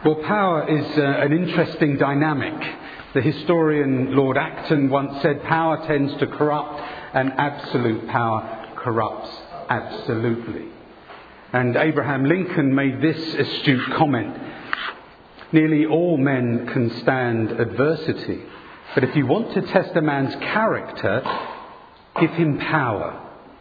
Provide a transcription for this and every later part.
Well, power is an interesting dynamic. The historian Lord Acton once said power tends to corrupt and absolute power corrupts absolutely. And Abraham Lincoln made this astute comment: nearly all men can stand adversity, but if you want to test a man's character, give him power.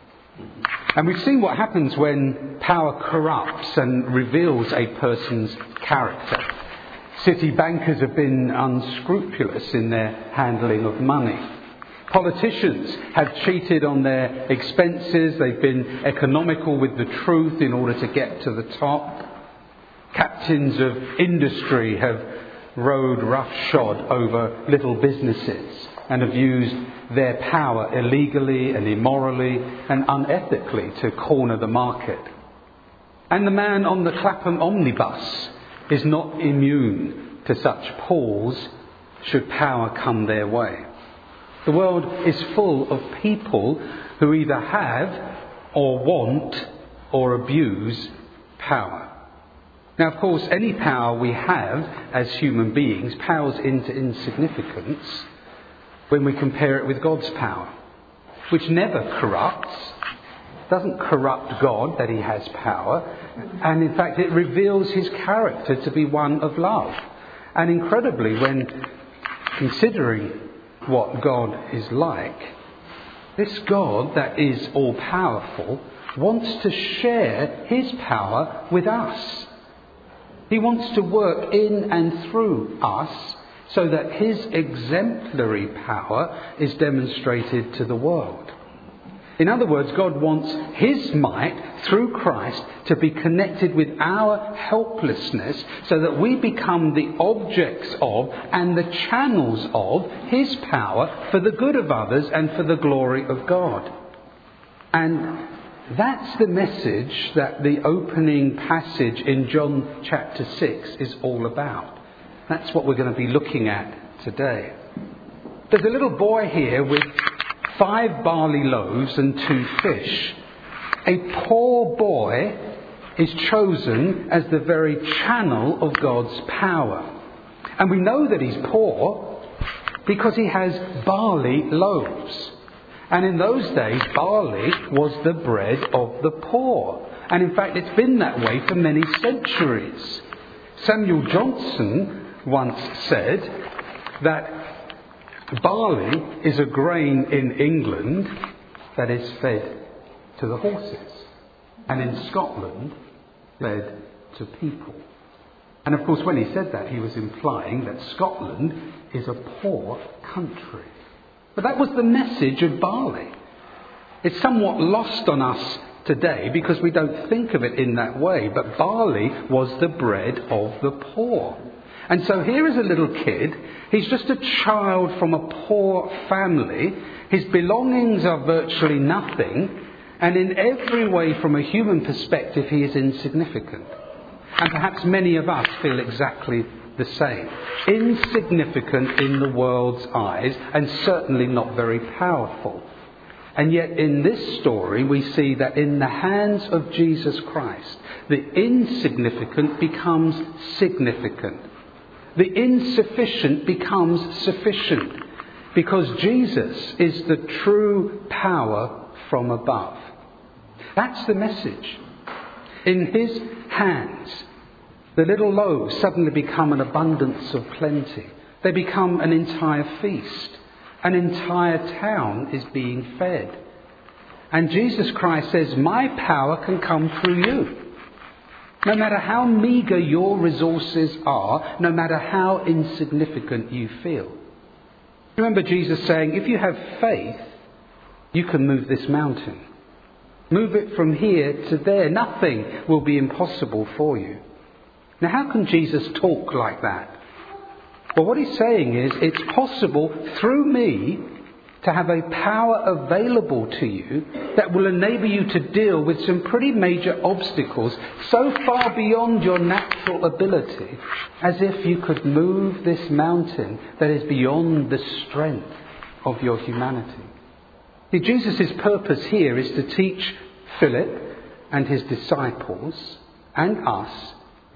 And we've seen what happens when power corrupts and reveals a person's character. City bankers have been unscrupulous in their handling of money. Politicians have cheated on their expenses. They've been economical with the truth in order to get to the top. Captains of industry have rode roughshod over little businesses and have used their power illegally and immorally and unethically to corner the market. And the man on the Clapham omnibus is not immune to such pulls should power come their way. The world is full of people who either have or want or abuse power. Now, of course, any power we have as human beings pales into insignificance when we compare it with God's power, which never corrupts, doesn't corrupt God that he has power, and in fact it reveals his character to be one of love. And incredibly, when considering what God is like, this God that is all-powerful wants to share his power with us. He wants to work in and through us so that his exemplary power is demonstrated to the world. In other words, God wants his might through Christ to be connected with our helplessness so that we become the objects of and the channels of his power for the good of others and for the glory of God. And that's the message that the opening passage in John chapter 6 is all about. That's what we're going to be looking at today. There's a little boy here with 5 barley loaves and 2 fish. A poor boy is chosen as the very channel of God's power. And we know that he's poor because he has barley loaves. And in those days, barley was the bread of the poor. And in fact, it's been that way for many centuries. Samuel Johnson once said that barley is a grain in England that is fed to the horses, and in Scotland fed to people. And of course, when he said that, he was implying that Scotland is a poor country. But that was the message of barley. It's somewhat lost on us today because we don't think of it in that way. But barley was the bread of the poor. And so here is a little kid. He's just a child from a poor family. His belongings are virtually nothing. And in every way, from a human perspective, he is insignificant. And perhaps many of us feel exactly the same. Insignificant in the world's eyes, and certainly not very powerful. And yet in this story we see that in the hands of Jesus Christ, the insignificant becomes significant. The insufficient becomes sufficient, because Jesus is the true power from above. That's the message. In his hands, the little loaves suddenly become an abundance of plenty. They become an entire feast. An entire town is being fed. And Jesus Christ says, my power can come through you. No matter how meagre your resources are, no matter how insignificant you feel. Remember Jesus saying, if you have faith, you can move this mountain. Move it from here to there. Nothing will be impossible for you. Now, how can Jesus talk like that? Well, what he's saying is it's possible through me to have a power available to you that will enable you to deal with some pretty major obstacles so far beyond your natural ability, as if you could move this mountain that is beyond the strength of your humanity. See, Jesus' purpose here is to teach Philip and his disciples and us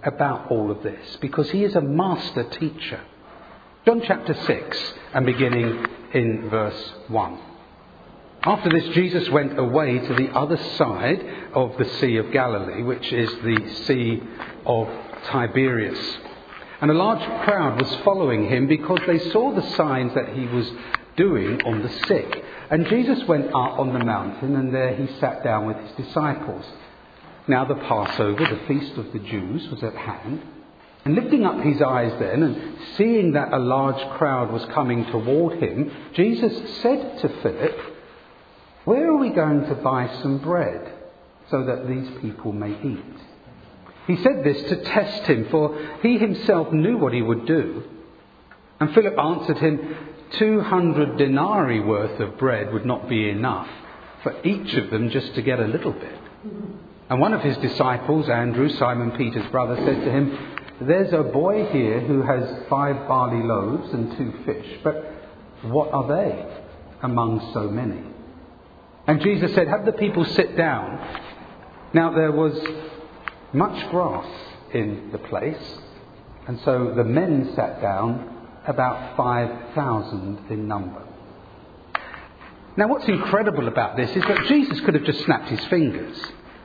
about all of this because he is a master teacher. John chapter 6 and beginning in verse 1. After this, Jesus went away to the other side of the Sea of Galilee, which is the Sea of Tiberias. And a large crowd was following him because they saw the signs that he was doing on the sick. And Jesus went up on the mountain, and there he sat down with his disciples. Now the Passover, the feast of the Jews, was at hand. And lifting up his eyes then, and seeing that a large crowd was coming toward him, Jesus said to Philip, "Where are we going to buy some bread so that these people may eat?" He said this to test him, for he himself knew what he would do. And Philip answered him, 200 denarii worth of bread would not be enough for each of them just to get a little bit. And one of his disciples, Andrew, Simon Peter's brother, said to him, "There's a boy here who has 5 barley loaves and 2 fish, but what are they among so many?" And Jesus said, "Have the people sit down." Now there was much grass in the place, and so the men sat down, about 5,000 in number. Now what's incredible about this is that Jesus could have just snapped his fingers.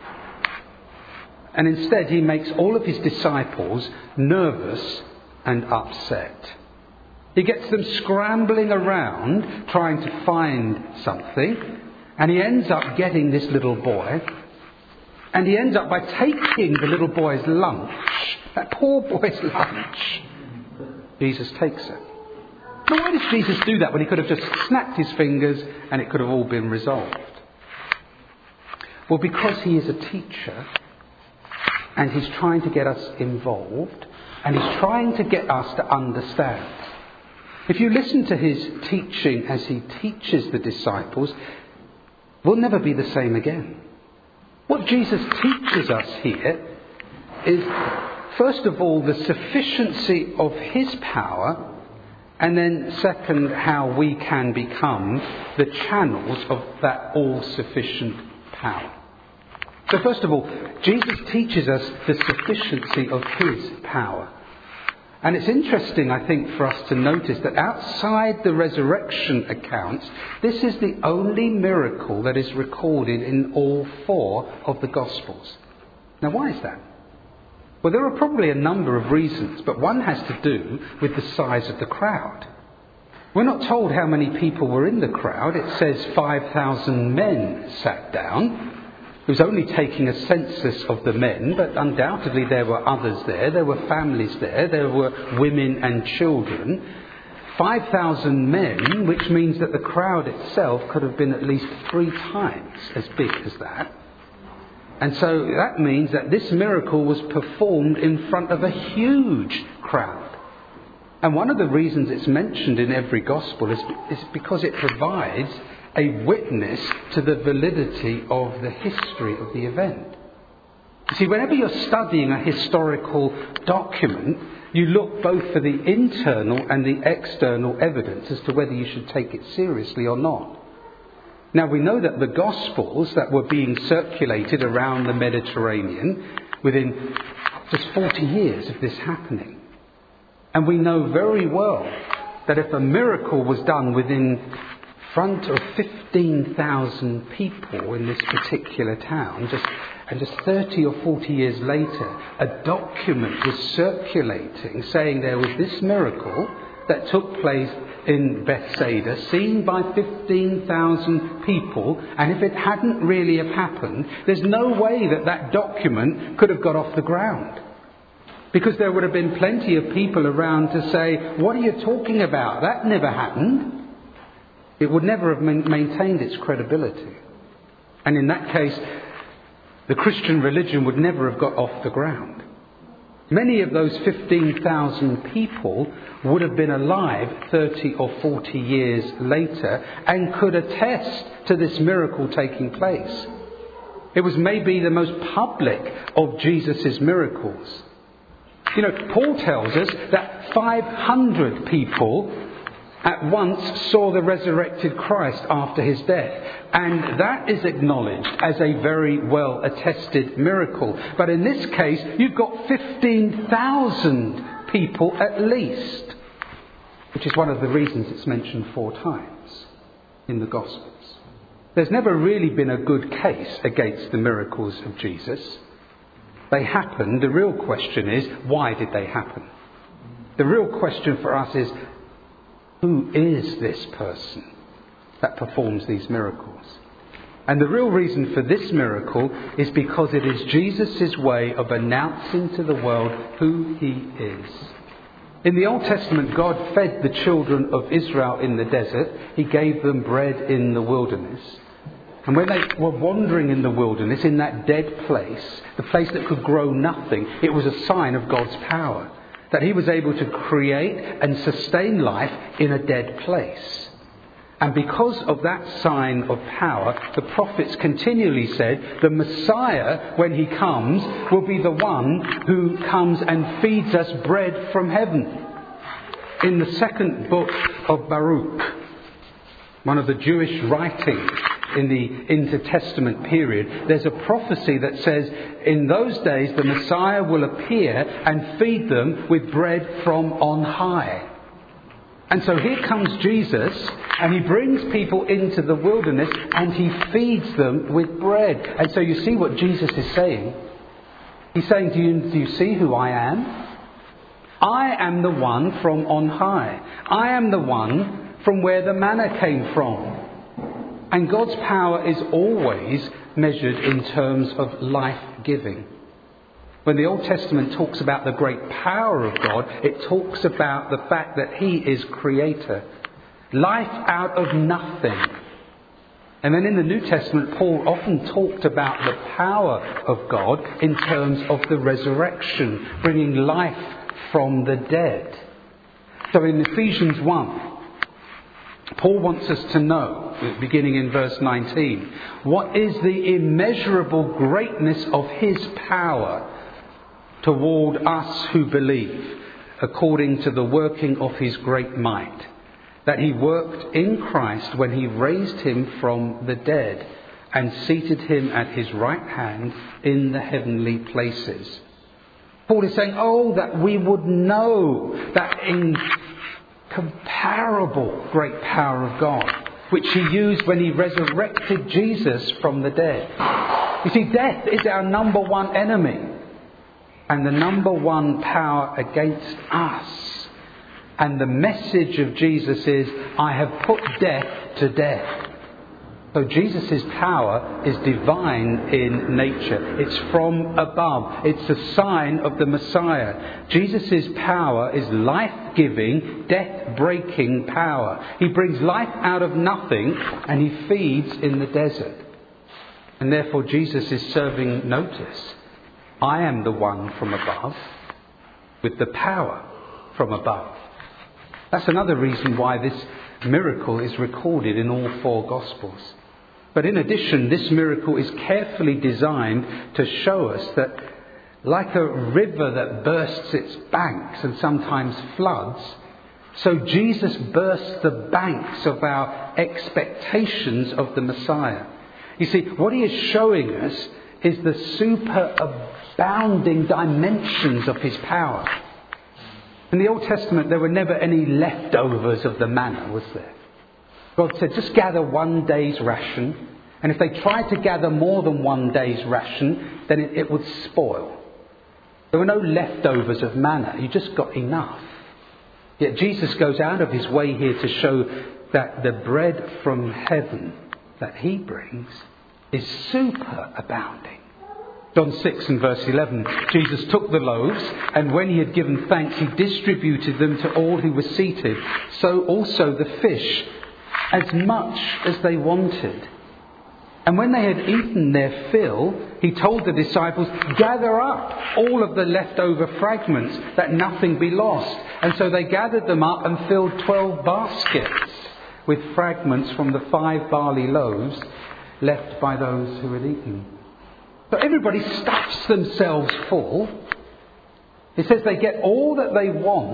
And instead he makes all of his disciples nervous and upset. He gets them scrambling around trying to find something, and he ends up getting this little boy, and he ends up by taking the little boy's lunch, that poor boy's lunch. Jesus takes it. Now why does Jesus do that when he could have just snapped his fingers and it could have all been resolved? Well, because he is a teacher, and he's trying to get us involved, and he's trying to get us to understand. If you listen to his teaching as he teaches the disciples, we'll never be the same again. What Jesus teaches us here is, first of all, the sufficiency of his power, and then second, how we can become the channels of that all-sufficient power. So first of all, Jesus teaches us the sufficiency of his power. And it's interesting, I think, for us to notice that outside the resurrection accounts, this is the only miracle that is recorded in all 4 of the Gospels. Now, why is that? Well, there are probably a number of reasons, but one has to do with the size of the crowd. We're not told how many people were in the crowd. It says 5,000 men sat down. It was only taking a census of the men, but undoubtedly there were others there. There were families there. There were women and children. 5,000 men, which means that the crowd itself could have been at least 3 times as big as that. And so that means that this miracle was performed in front of a huge crowd. And one of the reasons it's mentioned in every gospel is because it provides a witness to the validity of the history of the event. You see, whenever you're studying a historical document, you look both for the internal and the external evidence as to whether you should take it seriously or not. Now, we know that the Gospels that were being circulated around the Mediterranean within just 40 years of this happening. And we know very well that if a miracle was done within front of 15,000 people in this particular town, just 30 or 40 years later, a document was circulating saying there was this miracle that took place in Bethsaida, seen by 15,000 people, and if it hadn't really have happened, there's no way that that document could have got off the ground. Because there would have been plenty of people around to say, "What are you talking about? That never happened." It would never have maintained its credibility. And in that case, the Christian religion would never have got off the ground. Many of those 15,000 people would have been alive 30 or 40 years later and could attest to this miracle taking place. It was maybe the most public of Jesus' miracles. You know, Paul tells us that 500 people at once saw the resurrected Christ after his death. And that is acknowledged as a very well attested miracle. But in this case, you've got 15,000 people at least, which is one of the reasons it's mentioned 4 times in the Gospels. There's never really been a good case against the miracles of Jesus. They happened. The real question is, why did they happen? The real question for us is, who is this person that performs these miracles? And the real reason for this miracle is because it is Jesus' way of announcing to the world who he is. In the Old Testament, God fed the children of Israel in the desert. He gave them bread in the wilderness. And when they were wandering in the wilderness, in that dead place, the place that could grow nothing, it was a sign of God's power. That he was able to create and sustain life in a dead place. And because of that sign of power, the prophets continually said, the Messiah, when he comes, will be the one who comes and feeds us bread from heaven. In the second book of Baruch, one of the Jewish writings in the intertestament period, there's a prophecy that says, in those days the Messiah will appear and feed them with bread from on high. And so here comes Jesus, and he brings people into the wilderness and he feeds them with bread. And so you see what Jesus is saying. He's saying, do you see who I am? I am the one from on high. I am the one from where the manna came from. And God's power is always measured in terms of life-giving. When the Old Testament talks about the great power of God, it talks about the fact that he is creator. Life out of nothing. And then in the New Testament, Paul often talked about the power of God in terms of the resurrection, bringing life from the dead. So in Ephesians 1, Paul wants us to know, beginning in verse 19, what is the immeasurable greatness of his power toward us who believe, according to the working of his great might, that he worked in Christ when he raised him from the dead and seated him at his right hand in the heavenly places. Paul is saying, that we would know that incomparable great power of God, which he used when he resurrected Jesus from the dead. You see, death is our number one enemy and the number one power against us. And the message of Jesus is, I have put death to death. So Jesus' power is divine in nature. It's from above. It's a sign of the Messiah. Jesus' power is life-giving, death-breaking power. He brings life out of nothing and he feeds in the desert. And therefore Jesus is serving notice. I am the one from above with the power from above. That's another reason why this miracle is recorded in all 4 Gospels. But in addition, this miracle is carefully designed to show us that, like a river that bursts its banks and sometimes floods, so Jesus bursts the banks of our expectations of the Messiah. You see, what he is showing us is the superabounding dimensions of his power. In the Old Testament, there were never any leftovers of the manna, was there? God said, just gather 1 day's ration. And if they tried to gather more than 1 day's ration, then it would spoil. There were no leftovers of manna. You just got enough. Yet Jesus goes out of his way here to show that the bread from heaven that he brings is superabounding. John 6 and verse 11, Jesus took the loaves, and when he had given thanks, he distributed them to all who were seated. So also the fish, as much as they wanted. And when they had eaten their fill, he told the disciples, gather up all of the leftover fragments, that nothing be lost. And so they gathered them up and filled 12 baskets with fragments from the 5 barley loaves left by those who had eaten. So everybody stuffs themselves full. It says they get all that they want,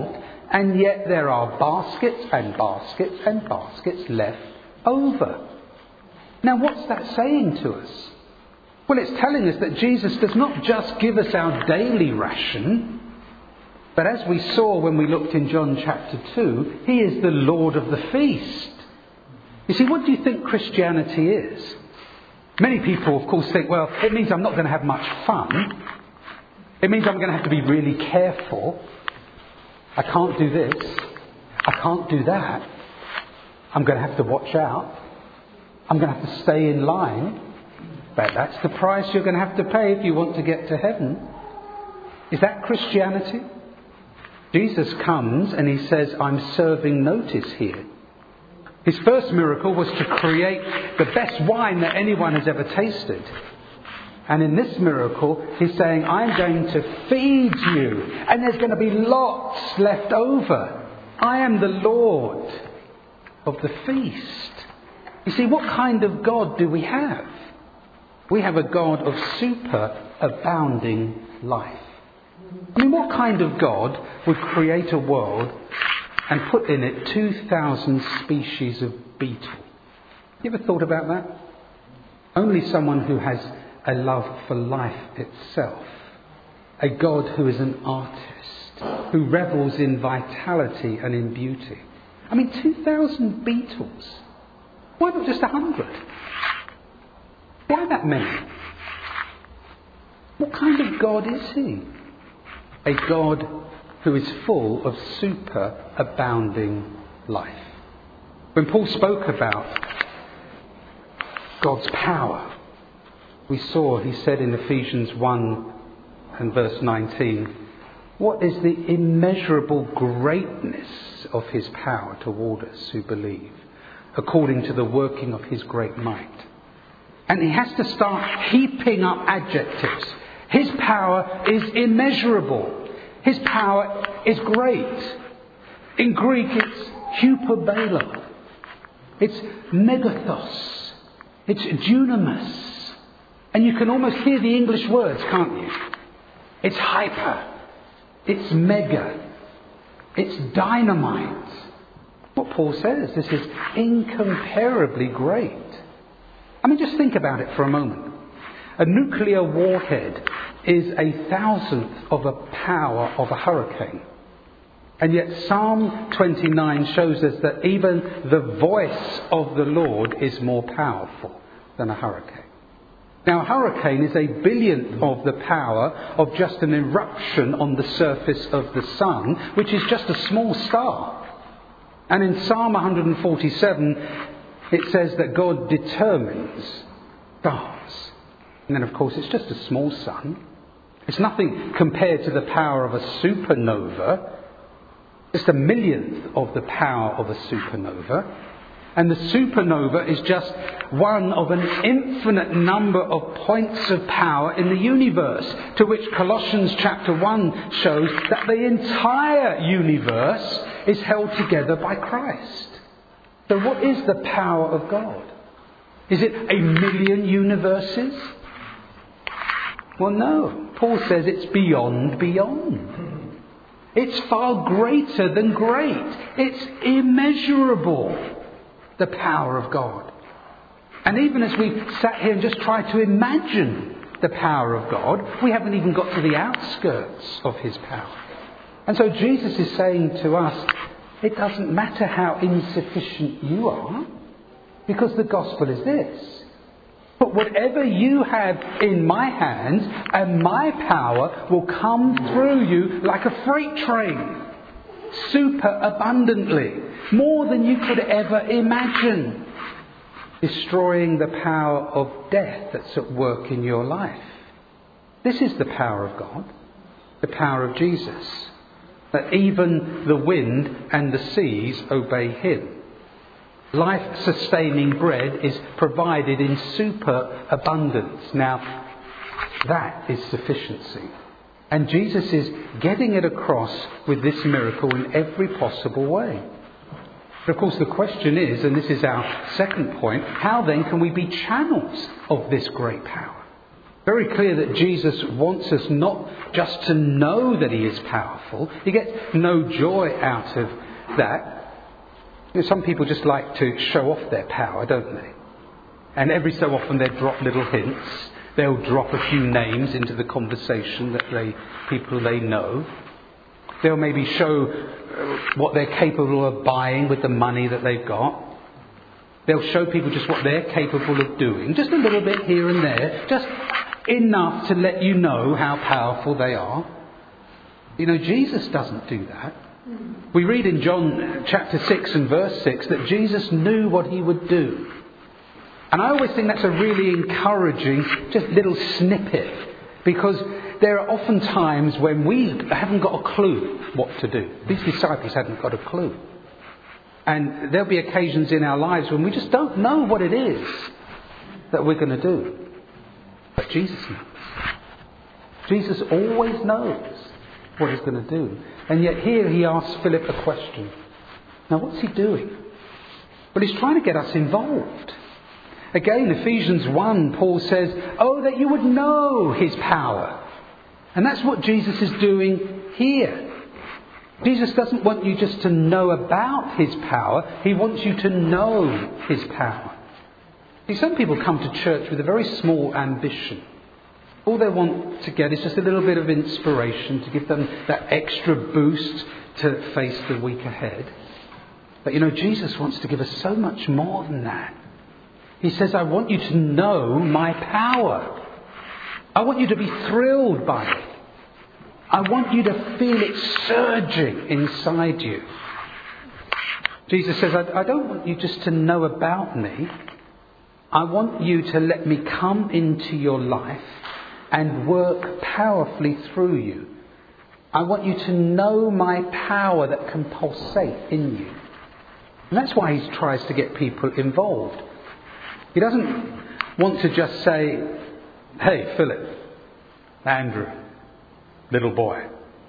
And yet there are baskets and baskets and baskets left over. Now what's that saying to us? Well, it's telling us that Jesus does not just give us our daily ration, but as we saw when we looked in John chapter 2, he is the Lord of the feast. You see, what do you think Christianity is? Many people, of course, think, well, it means I'm not going to have much fun. It means I'm going to have to be really careful. I can't do this. I can't do that. I'm going to have to watch out. I'm going to have to stay in line. But that's the price you're going to have to pay if you want to get to heaven. Is that Christianity? Jesus comes and he says, I'm serving notice here. His first miracle was to create the best wine that anyone has ever tasted. And in this miracle, he's saying, I'm going to feed you. And there's going to be lots left over. I am the Lord of the feast. You see, what kind of God do we have? We have a God of super abounding life. I mean, what kind of God would create a world and put in it 2,000 species of beetle? You ever thought about that? Only someone who has a love for life itself. A God who is an artist, who revels in vitality and in beauty. I mean, 2,000 beetles. Why not just 100? Why that many? What kind of God is he? A God who is full of super abounding life. When Paul spoke about God's power, we saw, he said in Ephesians 1 and verse 19, what is the immeasurable greatness of his power toward us who believe, according to the working of his great might. And he has to start heaping up adjectives. His power is immeasurable. His power is great. In Greek it's hyperbalo. It's megathos. It's dunamis. And you can almost hear the English words, can't you? It's hyper. It's mega. It's dynamite. What Paul says, this is incomparably great. I mean, just think about it for a moment. A nuclear warhead is 1,000th of a power of a hurricane. And yet Psalm 29 shows us that even the voice of the Lord is more powerful than a hurricane. Now, a hurricane is 1/1000th of the power of just an eruption on the surface of the sun, which is just a small star. And in Psalm 147, it says that God determines stars. And then, of course, it's just a small sun. It's nothing compared to the power of a supernova. Just 1/1,000,000th of the power of a supernova. And the supernova is just one of an infinite number of points of power in the universe, to which Colossians chapter 1 shows that the entire universe is held together by Christ. So what is the power of God? Is it 1,000,000 universes? Well, no. Paul says it's beyond. It's far greater than great. It's immeasurable, the power of God. And even as we sat here and just tried to imagine the power of God, we haven't even got to the outskirts of his power. And so Jesus is saying to us, it doesn't matter how insufficient you are, because the gospel is this. But whatever you have in my hands, and my power will come through you like a freight train, super abundantly, more than you could ever imagine, destroying the power of death that's at work in your life. This is the power of God, the power of Jesus, that even the wind and the seas obey him. Life-sustaining bread is provided in super abundance. Now, that is sufficiency. And Jesus is getting it across with this miracle in every possible way. But of course the question is, and this is our second point, how then can we be channels of this great power? Very clear that Jesus wants us not just to know that he is powerful. He gets no joy out of that. You know, some people just like to show off their power, don't they? And every so often they drop little hints. They'll drop a few names into the conversation that people they know. They'll maybe show what they're capable of buying with the money that they've got. They'll show people just what they're capable of doing. Just a little bit here and there. Just enough to let you know how powerful they are. You know, Jesus doesn't do that. We read in John chapter 6 and verse 6 that Jesus knew what he would do. And I always think that's a really encouraging, just little snippet. Because there are often times when we haven't got a clue what to do. These disciples hadn't got a clue. And there'll be occasions in our lives when we just don't know what it is that we're going to do. But Jesus knows. Jesus always knows what he's going to do. And yet here he asks Philip a question. Now what's he doing? Well, he's trying to get us involved. Again, Ephesians 1, Paul says, "Oh, that you would know his power." And that's what Jesus is doing here. Jesus doesn't want you just to know about his power. He wants you to know his power. See, some people come to church with a very small ambition. All they want to get is just a little bit of inspiration to give them that extra boost to face the week ahead. But you know, Jesus wants to give us so much more than that. He says, I want you to know my power. I want you to be thrilled by it. I want you to feel it surging inside you. Jesus says, I don't want you just to know about me. I want you to let me come into your life and work powerfully through you. I want you to know my power that can pulsate in you. And that's why he tries to get people involved. He doesn't want to just say, hey, Philip, Andrew, little boy,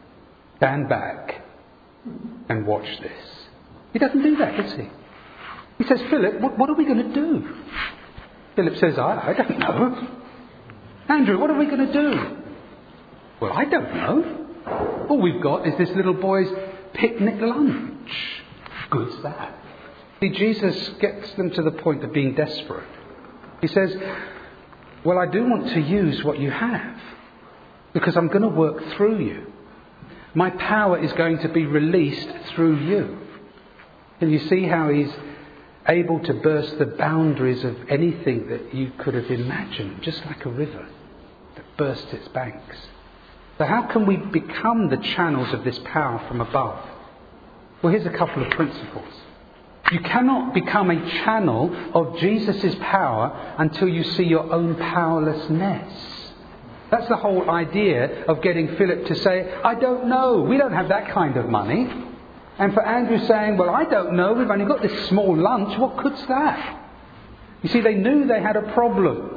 stand back and watch this. He doesn't do that, does he? He says, Philip, what are we going to do? Philip says, I don't know. Andrew, what are we going to do? Well, I don't know. All we've got is this little boy's picnic lunch. Good's that. See, Jesus gets them to the point of being desperate. He says, well, I do want to use what you have because I'm going to work through you. My power is going to be released through you. Can you see how he's able to burst the boundaries of anything that you could have imagined, just like a river that bursts its banks? So how can we become the channels of this power from above? Well, here's a couple of principles. You cannot become a channel of Jesus' power until you see your own powerlessness. That's the whole idea of getting Philip to say, I don't know, we don't have that kind of money. And for Andrew saying, well, I don't know, we've only got this small lunch, what good's that? You see, they knew they had a problem.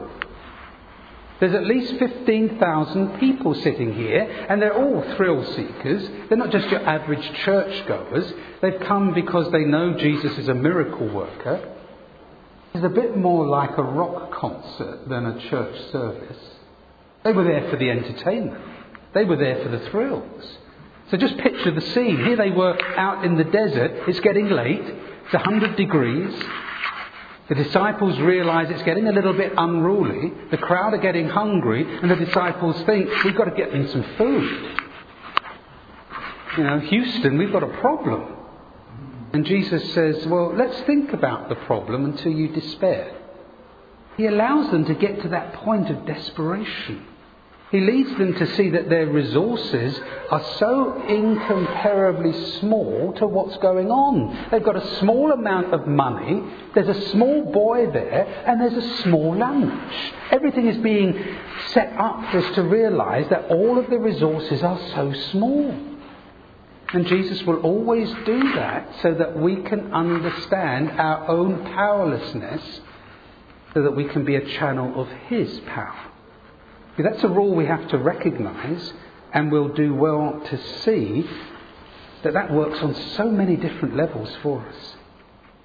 There's at least 15,000 people sitting here, and they're all thrill seekers. They're not just your average churchgoers. They've come because they know Jesus is a miracle worker. It's a bit more like a rock concert than a church service. They were there for the entertainment. They were there for the thrills. So just picture the scene. Here they were out in the desert. It's getting late. It's 100 degrees. The disciples realise it's getting a little bit unruly. The crowd are getting hungry. And the disciples think, we've got to get them some food. You know, Houston, we've got a problem. And Jesus says, well, let's think about the problem until you despair. He allows them to get to that point of desperation. He leads them to see that their resources are so incomparably small to what's going on. They've got a small amount of money, there's a small boy there, and there's a small lunch. Everything is being set up for us to realise that all of the resources are so small. And Jesus will always do that so that we can understand our own powerlessness, so that we can be a channel of his power. That's a rule we have to recognise, and we'll do well to see that that works on so many different levels for us.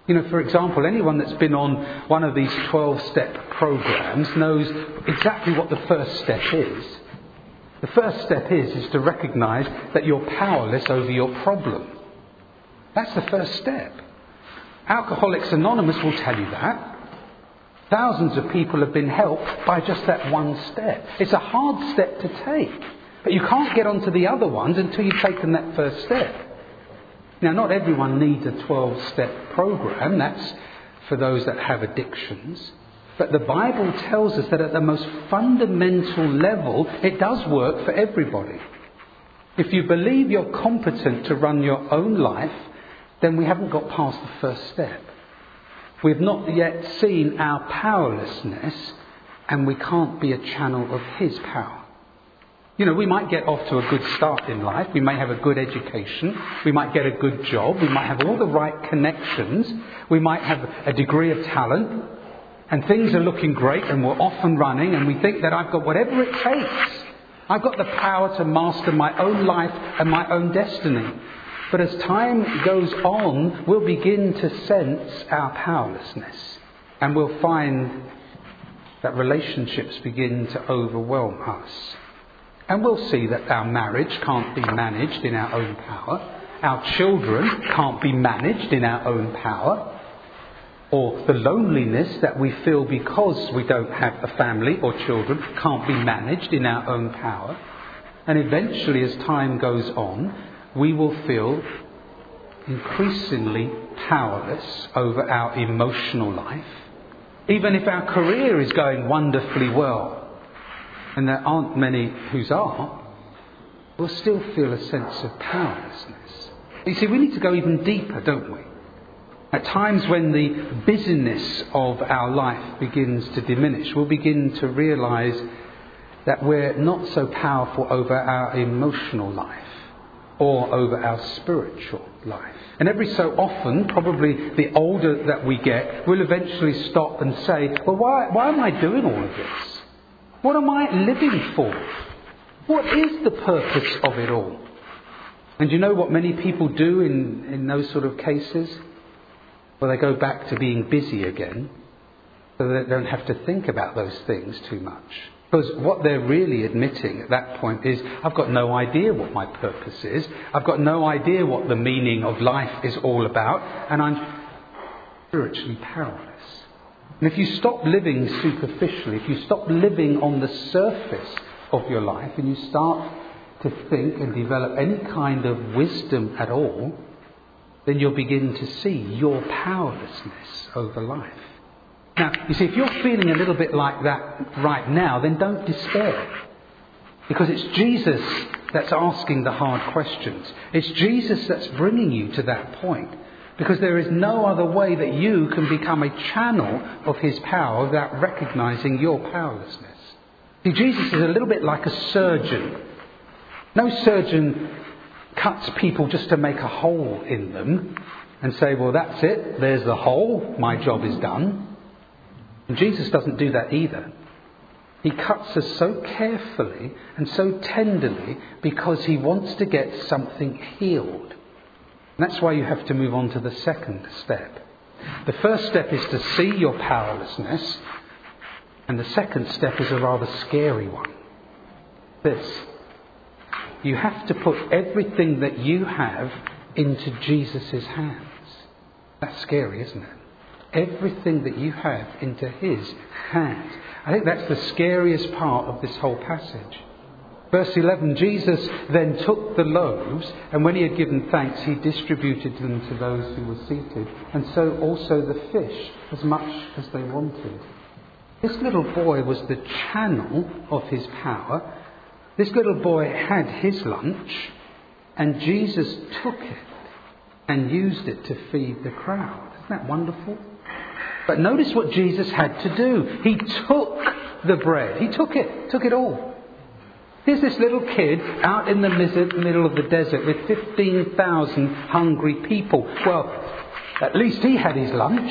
You know, for example, anyone that's been on one of these 12-step programs knows exactly what the first step is. The first step is to recognise that you're powerless over your problem. That's the first step. Alcoholics Anonymous will tell you that. Thousands of people have been helped by just that one step. It's a hard step to take, but you can't get onto the other ones until you've taken that first step. Now, not everyone needs a 12-step program. That's for those that have addictions. But the Bible tells us that at the most fundamental level, it does work for everybody. If you believe you're competent to run your own life, then we haven't got past the first step. We've not yet seen our powerlessness, and we can't be a channel of His power. You know, we might get off to a good start in life. We may have a good education. We might get a good job. We might have all the right connections. We might have a degree of talent. And things are looking great and we're off and running. And we think that I've got whatever it takes. I've got the power to master my own life and my own destiny. But as time goes on, we'll begin to sense our powerlessness. And we'll find that relationships begin to overwhelm us. And we'll see that our marriage can't be managed in our own power. Our children can't be managed in our own power. Or the loneliness that we feel because we don't have a family or children can't be managed in our own power. And eventually, as time goes on, we will feel increasingly powerless over our emotional life. Even if our career is going wonderfully well, and there aren't many whose are, we'll still feel a sense of powerlessness. You see, we need to go even deeper, don't we? At times when the busyness of our life begins to diminish, we'll begin to realise that we're not so powerful over our emotional life or over our spiritual life. And every so often, probably the older that we get, we'll eventually stop and say, well, why am I doing all of this? What am I living for? What is the purpose of it all? And you know what many people do in those sort of cases? Well, they go back to being busy again, so they don't have to think about those things too much. Because what they're really admitting at that point is, I've got no idea what my purpose is. I've got no idea what the meaning of life is all about. And I'm spiritually powerless. And if you stop living superficially, if you stop living on the surface of your life and you start to think and develop any kind of wisdom at all, then you'll begin to see your powerlessness over life. Now, you see, if you're feeling a little bit like that right now, then don't despair. Because it's Jesus that's asking the hard questions. It's Jesus that's bringing you to that point. Because there is no other way that you can become a channel of His power without recognising your powerlessness. See, Jesus is a little bit like a surgeon. No surgeon cuts people just to make a hole in them and say, well, that's it, there's the hole, my job is done. And Jesus doesn't do that either. He cuts us so carefully and so tenderly because He wants to get something healed. And that's why you have to move on to the second step. The first step is to see your powerlessness, and the second step is a rather scary one. This. You have to put everything that you have into Jesus' hands. That's scary, isn't it? Everything that you have into His hands. I think that's the scariest part of this whole passage. Verse 11, Jesus then took the loaves, and when He had given thanks, He distributed them to those who were seated, and so also the fish, as much as they wanted. This little boy was the channel of His power. This little boy had his lunch, and Jesus took it and used it to feed the crowd. Isn't that wonderful? But notice what Jesus had to do. He took the bread. He took it all. Here's this little kid out in the middle of the desert with 15,000 hungry people. Well, at least he had his lunch.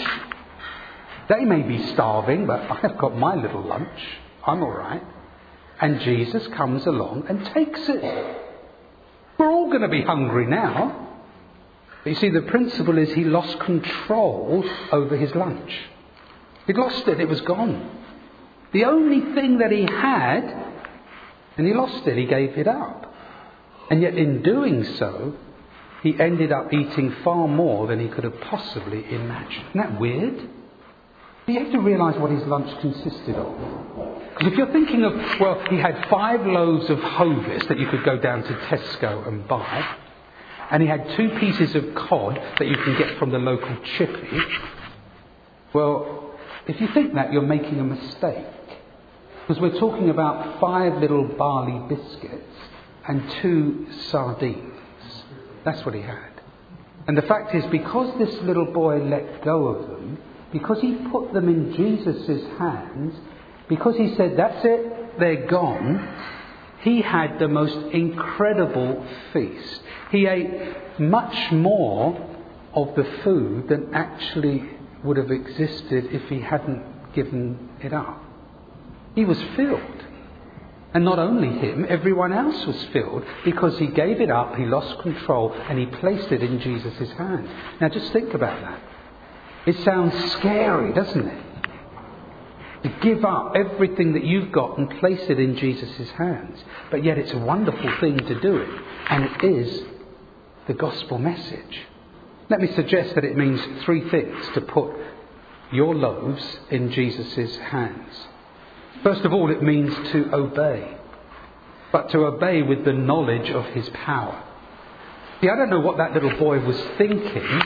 They may be starving, but I've got my little lunch. I'm all right. And Jesus comes along and takes it. We're all going to be hungry now. But you see, the principle is he lost control over his lunch. He'd lost it. It was gone. The only thing that he had, and he lost it. He gave it up. And yet in doing so, he ended up eating far more than he could have possibly imagined. Isn't that weird? You have to realise what his lunch consisted of. Because if you're thinking of, well, he had 5 loaves of Hovis that you could go down to Tesco and buy, and he had 2 pieces of cod that you can get from the local chippy. Well, if you think that, you're making a mistake. Because we're talking about 5 little barley biscuits and 2 sardines. That's what he had. And the fact is, because this little boy let go of them, because he put them in Jesus' hands, because he said, that's it, they're gone, he had the most incredible feast. He ate much more of the food than actually would have existed if he hadn't given it up. He was filled. And not only him, everyone else was filled, because he gave it up, he lost control, and he placed it in Jesus' hands. Now just think about that. It sounds scary, doesn't it? To give up everything that you've got and place it in Jesus' hands. But yet it's a wonderful thing to do it. And it is the gospel message. Let me suggest that it means 3 things to put your loaves in Jesus' hands. First of all, it means to obey. But to obey with the knowledge of his power. See, I don't know what that little boy was thinking,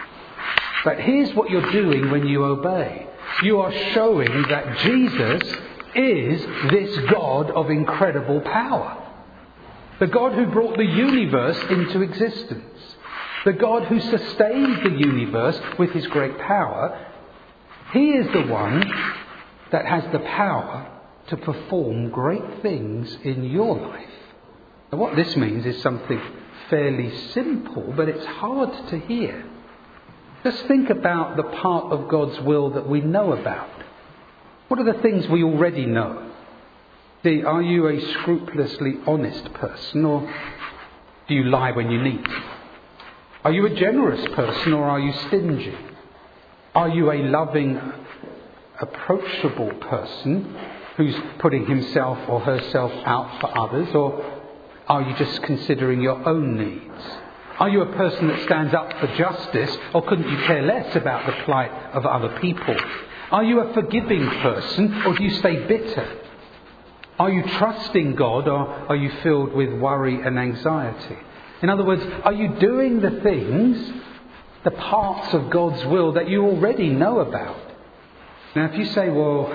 but here's what you're doing when you obey. You are showing that Jesus is this God of incredible power. The God who brought the universe into existence. The God who sustains the universe with his great power. He is the one that has the power to perform great things in your life. Now, what this means is something fairly simple, but it's hard to hear. Just think about the part of God's will that we know about. What are the things we already know? See, are you a scrupulously honest person, or do you lie when you need to? Are you a generous person, or are you stingy? Are you a loving, approachable person who's putting himself or herself out for others, or are you just considering your own needs? Are you a person that stands up for justice, or couldn't you care less about the plight of other people? Are you a forgiving person, or do you stay bitter? Are you trusting God, or are you filled with worry and anxiety? In other words, are you doing the things, the parts of God's will that you already know about? Now, if you say, well,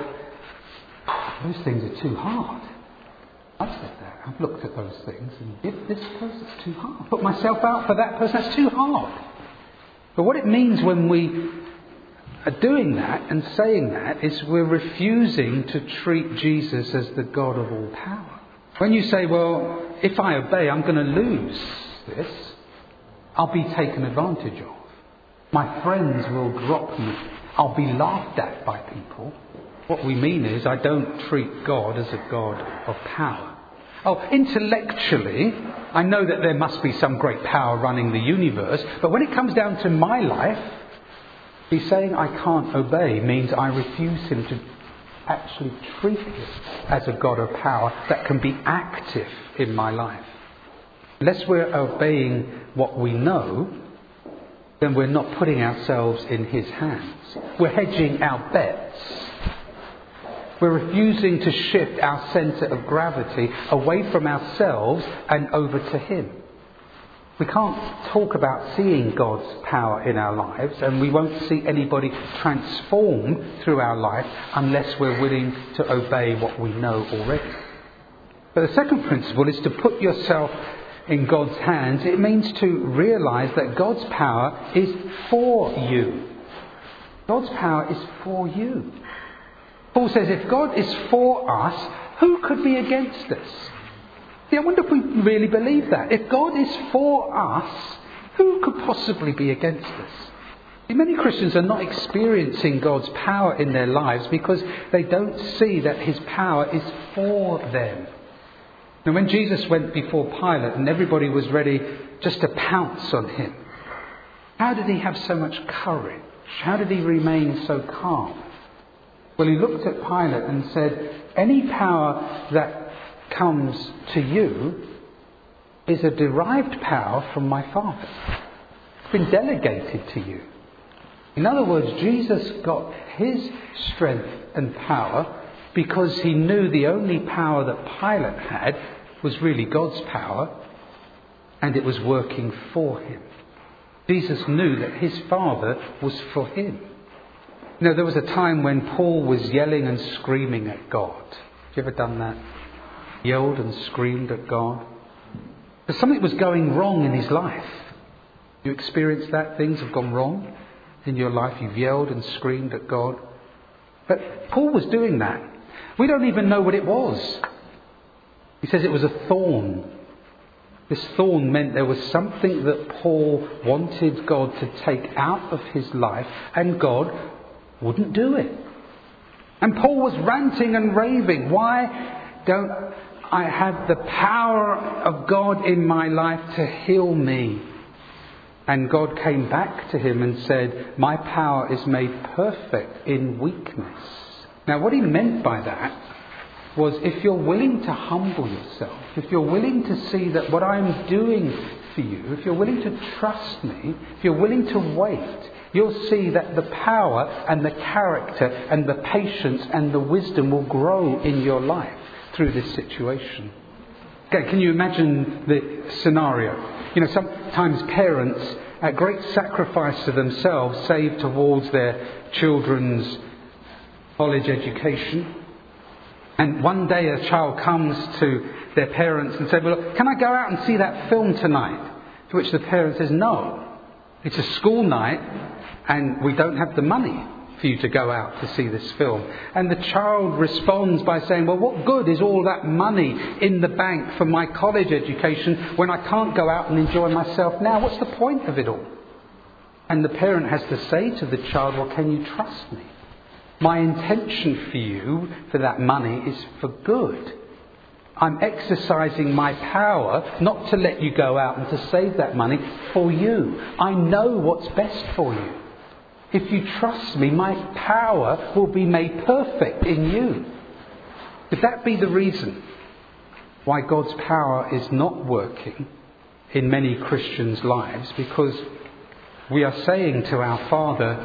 those things are too hard. I've said that. I've looked at those things, and if this person's too hard, put myself out for that person, that's too hard. But what it means when we are doing that and saying that is we're refusing to treat Jesus as the God of all power. When you say, well, if I obey, I'm going to lose this, I'll be taken advantage of. My friends will drop me. I'll be laughed at by people. What we mean is I don't treat God as a God of power. Oh, intellectually, I know that there must be some great power running the universe, but when it comes down to my life, he's saying I can't obey means I refuse him to actually treat him as a God of power that can be active in my life. Unless we're obeying what we know, then we're not putting ourselves in his hands. We're hedging our bets. We're refusing to shift our centre of gravity away from ourselves and over to him. We can't talk about seeing God's power in our lives, and we won't see anybody transformed through our life unless we're willing to obey what we know already. But the second principle is to put yourself in God's hands. It means to realise that God's power is for you. God's power is for you. Paul says, if God is for us, who could be against us? See, I wonder if we really believe that. If God is for us, who could possibly be against us? See, many Christians are not experiencing God's power in their lives because they don't see that his power is for them. Now, when Jesus went before Pilate and everybody was ready just to pounce on him, How did he have so much courage? How did he remain so calm? Well, he looked at Pilate and said, any power that comes to you is a derived power from my Father. It's been delegated to you. In other words, Jesus got his strength and power because he knew the only power that Pilate had was really God's power, and it was working for him. Jesus knew that his Father was for him. You know, there was a time when Paul was yelling and screaming at God. Have you ever done that? Yelled and screamed at God? Because something was going wrong in his life. You experienced that? Things have gone wrong in your life. You've yelled and screamed at God. But Paul was doing that. We don't even know what it was. He says it was a thorn. This thorn meant there was something that Paul wanted God to take out of his life, and God wouldn't do it. And Paul was ranting and raving. Why don't I have the power of God in my life to heal me? And God came back to him and said, my power is made perfect in weakness. Now, what he meant by that was, if you're willing to humble yourself, if you're willing to see that what I'm doing for you, if you're willing to trust me, if you're willing to wait, you'll see that the power and the character and the patience and the wisdom will grow in your life through this situation. Okay, can you imagine the scenario? You know, sometimes parents, at great sacrifice to themselves, save towards their children's college education. And one day a child comes to their parents and says, well, can I go out and see that film tonight? To which the parent says, no, it's a school night and we don't have the money for you to go out to see this film. And the child responds by saying, well, what good is all that money in the bank for my college education when I can't go out and enjoy myself now? What's the point of it all? And the parent has to say to the child, well, can you trust me? My intention for you, for that money, is for good. I'm exercising my power not to let you go out and to save that money for you. I know what's best for you. If you trust me, my power will be made perfect in you. Could that be the reason why God's power is not working in many Christians' lives? Because we are saying to our Father,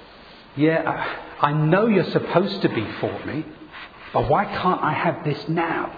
yeah, I know you're supposed to be for me, but why can't I have this now?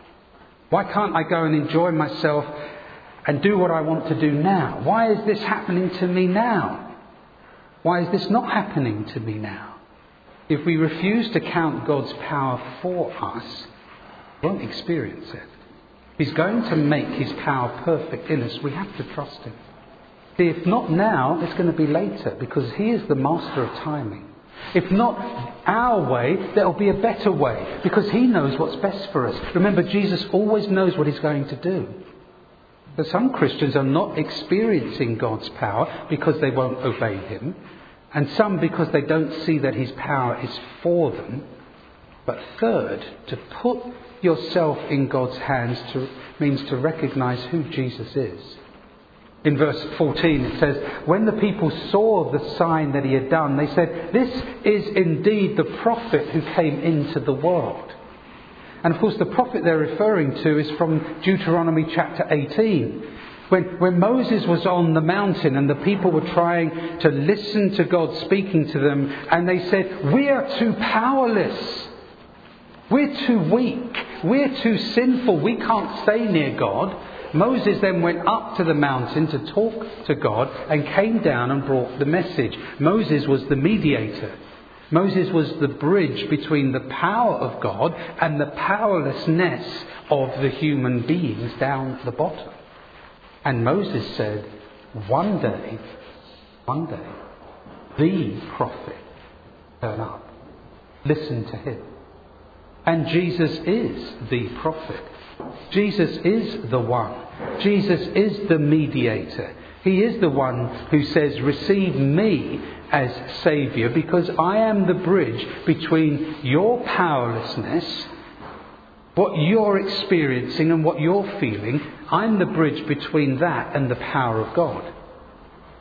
Why can't I go and enjoy myself and do what I want to do now? Why is this happening to me now? Why is this not happening to me now? If we refuse to count God's power for us, we won't experience it. He's going to make his power perfect in us. We have to trust him. See, if not now, it's going to be later, because he is the master of timing. If not our way, there will be a better way, because he knows what's best for us. Remember, Jesus always knows what he's going to do. But some Christians are not experiencing God's power because they won't obey him, and some because they don't see that his power is for them. But third, to put yourself in God's hands means to recognise who Jesus is. In verse 14 it says, when the people saw the sign that he had done, they said, this is indeed the prophet who came into the world. And of course the prophet they're referring to is from Deuteronomy chapter 18. When Moses was on the mountain and the people were trying to listen to God speaking to them, and they said, we are too powerless. We're too weak. We're too sinful. We can't stay near God. Moses then went up to the mountain to talk to God and came down and brought the message. Moses was the mediator. Moses was the bridge between the power of God and the powerlessness of the human beings down the bottom. And Moses said, one day, the prophet turn up. Listen to him. And Jesus is the prophet. Jesus is the one. Jesus is the mediator. He is the one who says, receive me as Saviour, because I am the bridge between your powerlessness, what you're experiencing and what you're feeling. I'm the bridge between that and the power of God.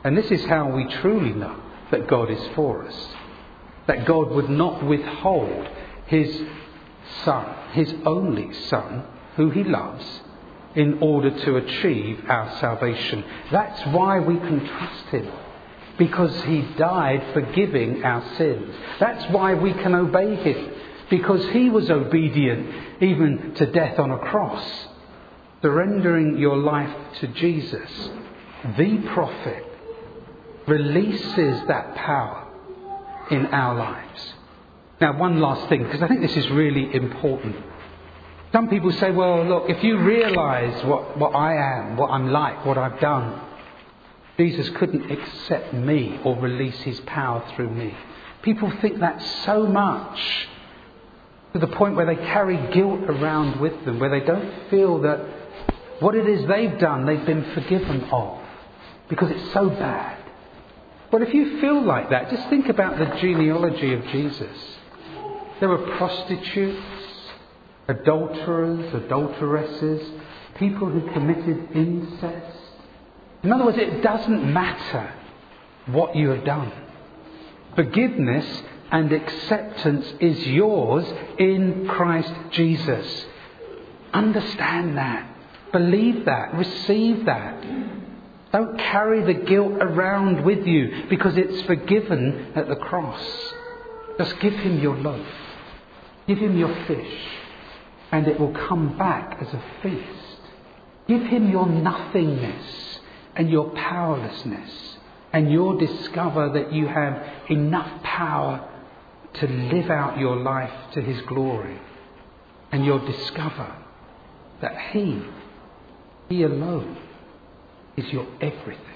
And this is how we truly know that God is for us. That God would not withhold his Son, his only Son, who he loves, in order to achieve our salvation. That's why we can trust him. Because he died forgiving our sins. That's why we can obey him. Because he was obedient even to death on a cross. Surrendering your life to Jesus, the prophet, releases that power in our lives. Now, one last thing, because I think this is really important. Some people say, well, look, if you realise what I am, what I'm like, what I've done, Jesus couldn't accept me or release his power through me. People think that so much, to the point where they carry guilt around with them, where they don't feel that what it is they've done, they've been forgiven of, because it's so bad. But if you feel like that, just think about the genealogy of Jesus. There were prostitutes, adulterers, adulteresses, people who committed incest. In other words, it doesn't matter what you have done. Forgiveness and acceptance is yours in Christ Jesus. Understand that. Believe that. Receive that. Don't carry the guilt around with you, because it's forgiven at the cross. Just give him your loaf. Give him your fish, and it will come back as a feast. Give him your nothingness and your powerlessness, and you'll discover that you have enough power to live out your life to his glory. And you'll discover that he alone is your everything.